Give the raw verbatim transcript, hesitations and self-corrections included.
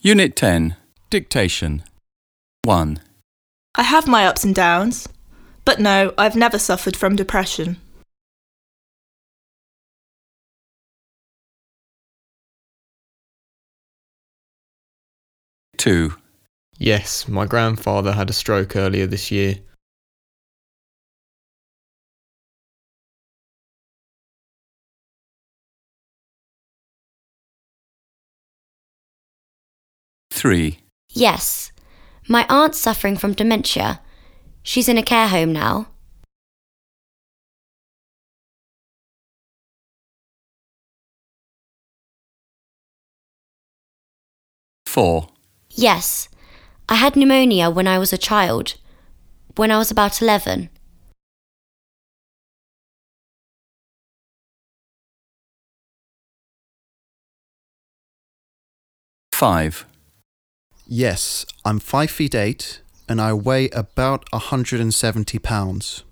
Unit ten. Dictation. one. I have my ups and downs, but no, I've never suffered from depression. two. Yes, my grandfather had a stroke earlier this year. three. Yes, my aunt's suffering from dementia. She's in a care home now. four. Yes, I had pneumonia when I was a child, when I was about eleven. five. Yes, I'm five feet eight and I weigh about one hundred seventy pounds.